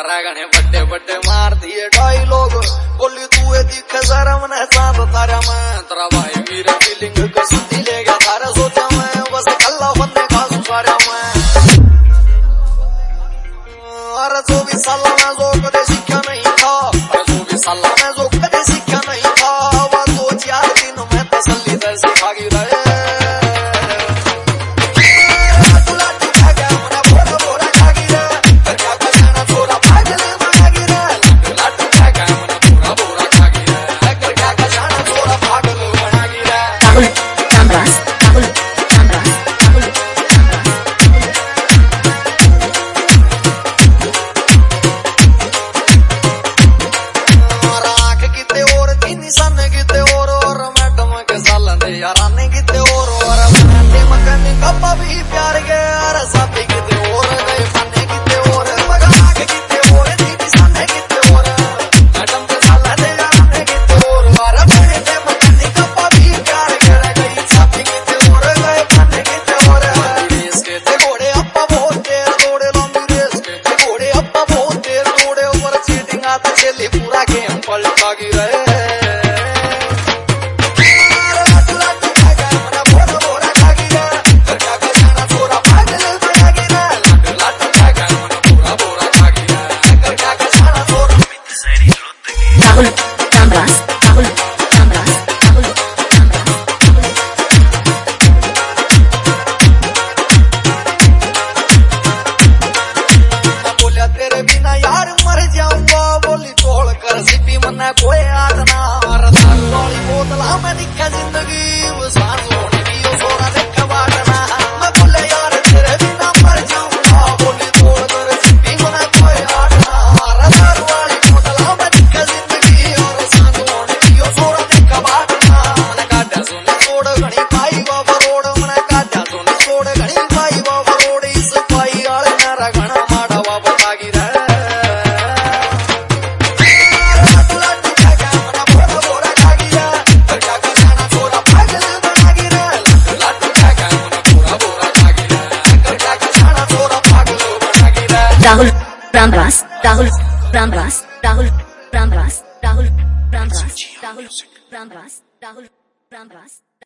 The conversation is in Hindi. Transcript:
मारा गणे बड्डे बड्डे मार दिए डायलॉग बोली तू दिखे जरा मन साथ तारा मैं तेरा भाई मेरे फीलिंग को सुधी ले गया तारा सोचा मैं बस कल्ला बनने का सुसारा मैं अरे 24 साल में जो कदे सीखा नहीं था अरे 24 साल में जो कदे सीखा नहीं था वो 2-4 दिन में तसल्ली दर सिखा गई रहे याराने किते और मैंने मकान कपा भी प्यार के यार साथी किते और गए खाने किते और बगा के किते और दीदी सामने किते और मैडम के साला दे याराने किते और यार मैंने मकान कपा भी प्यार के गई साथी किते और गए खाने किते और रेस के ते घोड़े अप्पा बहुत देर दौड़े लंबी रेस के ते घोड़े अप्पा बहुत देर दौड़े ऊपर चीटिंग आते चली पूरा गेम पलटा गिरे कोई आज ना दारू वाली बोतल हमें दिखा जिंदगी वो सांस होने की वो सोना देखा बाटना मैं बोले यार तेरे बिना मर जाऊंगा बोली तोड़ कर सिपी मना कोई आज ना दारू वाली बोतल हमें दिखा जिंदगी और सांस होने की वो सोना देखा बाटना मैंने काटा सुने छोड़ घनी पाई बाबा रोड मैंने काटा सुने छोड़ घनी पाई बाबा रोड इस पाई आले मेरा घना माड़ा बाबा लागी रहा Rahul Ramras, Rahul Ramras, Rahul Ramras, Rahul Ramras, Rahul Ramras, Rahul Ramras.